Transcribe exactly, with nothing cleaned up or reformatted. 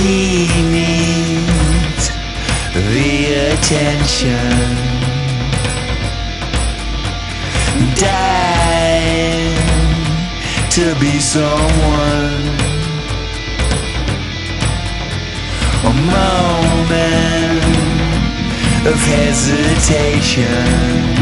he needs the attention. Dying to be someone. A moment of hesitation.